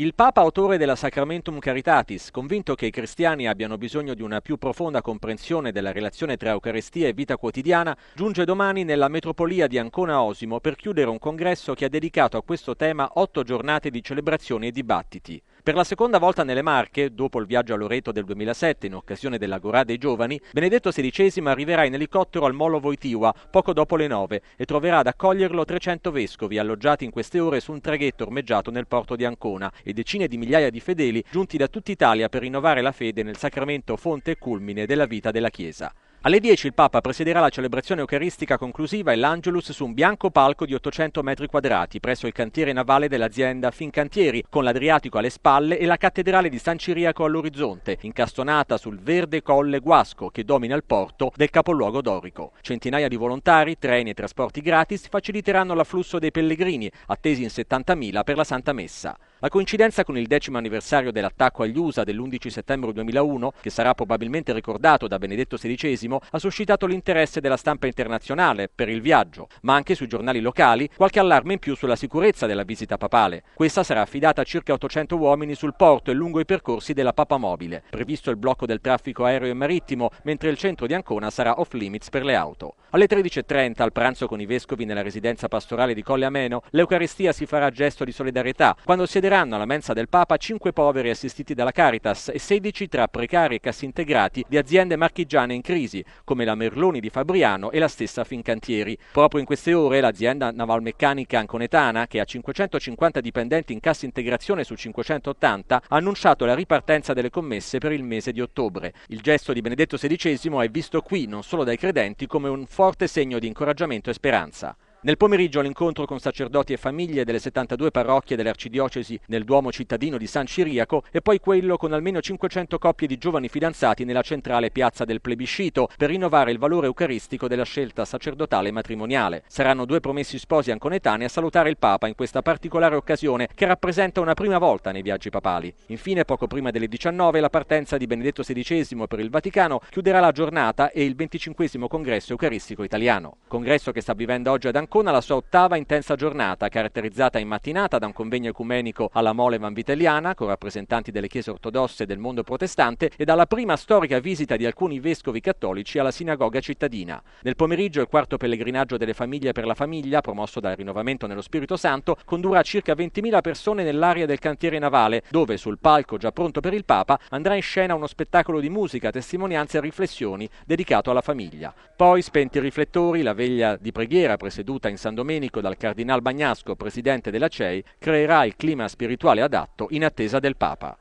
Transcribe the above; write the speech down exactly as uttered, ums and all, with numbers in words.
Il Papa, autore della Sacramentum Caritatis, convinto che i cristiani abbiano bisogno di una più profonda comprensione della relazione tra Eucaristia e vita quotidiana, giunge domani nella metropolia di Ancona Osimo per chiudere un congresso che ha dedicato a questo tema otto giornate di celebrazioni e dibattiti. Per la seconda volta nelle Marche, dopo il viaggio a Loreto del duemilasette in occasione dell'Agorà dei Giovani, Benedetto sedicesimo arriverà in elicottero al Molo Wojtyła poco dopo le nove e troverà ad accoglierlo trecento vescovi alloggiati in queste ore su un traghetto ormeggiato nel porto di Ancona e decine di migliaia di fedeli giunti da tutta Italia per rinnovare la fede nel sacramento fonte e culmine della vita della Chiesa. Alle dieci il Papa presiederà la celebrazione eucaristica conclusiva e l'Angelus su un bianco palco di ottocento metri quadrati presso il cantiere navale dell'azienda Fincantieri, con l'Adriatico alle spalle e la cattedrale di San Ciriaco all'orizzonte, incastonata sul verde colle Guasco che domina il porto del capoluogo dorico. Centinaia di volontari, treni e trasporti gratis faciliteranno l'afflusso dei pellegrini, attesi in settantamila per la Santa Messa. La coincidenza con il decimo anniversario dell'attacco agli U S A dell'undici settembre duemilauno, che sarà probabilmente ricordato da Benedetto sedicesimo, ha suscitato l'interesse della stampa internazionale per il viaggio, ma anche sui giornali locali qualche allarme in più sulla sicurezza della visita papale. Questa sarà affidata a circa ottocento uomini sul porto e lungo i percorsi della Papa Mobile. Previsto il blocco del traffico aereo e marittimo, mentre il centro di Ancona sarà off limits per le auto. Alle tredici e trenta, al pranzo con i vescovi nella residenza pastorale di Colle Ameno, l'Eucaristia si farà gesto di solidarietà, quando siederanno alla mensa del Papa cinque poveri assistiti dalla Caritas e sedici tra precari e cassintegrati di aziende marchigiane in crisi, come la Merloni di Fabriano e la stessa Fincantieri. Proprio in queste ore l'azienda navalmeccanica anconetana, che ha cinquecentocinquanta dipendenti in cassa integrazione su cinquecentottanta, ha annunciato la ripartenza delle commesse per il mese di ottobre. Il gesto di Benedetto sedicesimo è visto qui non solo dai credenti come un forte segno di incoraggiamento e speranza. Nel pomeriggio l'incontro con sacerdoti e famiglie delle settantadue parrocchie dell'arcidiocesi nel Duomo cittadino di San Ciriaco e poi quello con almeno cinquecento coppie di giovani fidanzati nella centrale piazza del Plebiscito per rinnovare il valore eucaristico della scelta sacerdotale e matrimoniale. Saranno due promessi sposi anconetani a salutare il Papa in questa particolare occasione che rappresenta una prima volta nei viaggi papali. Infine, poco prima delle diciannove, la partenza di Benedetto sedicesimo per il Vaticano chiuderà la giornata e il venticinquesimo congresso eucaristico italiano. Congresso che sta vivendo oggi ad Ancona la sua ottava intensa giornata, caratterizzata in mattinata da un convegno ecumenico alla Mole Vanvitelliana con rappresentanti delle chiese ortodosse e del mondo protestante e dalla prima storica visita di alcuni vescovi cattolici alla sinagoga cittadina. Nel pomeriggio il quarto pellegrinaggio delle famiglie per la famiglia, promosso dal Rinnovamento nello Spirito Santo, condurrà circa ventimila persone nell'area del cantiere navale, dove sul palco già pronto per il Papa andrà in scena uno spettacolo di musica, testimonianze e riflessioni dedicato alla famiglia. Poi, spenti i riflettori, la veglia di preghiera presieduta in San Domenico dal Cardinal Bagnasco, presidente della C E I, creerà il clima spirituale adatto in attesa del Papa.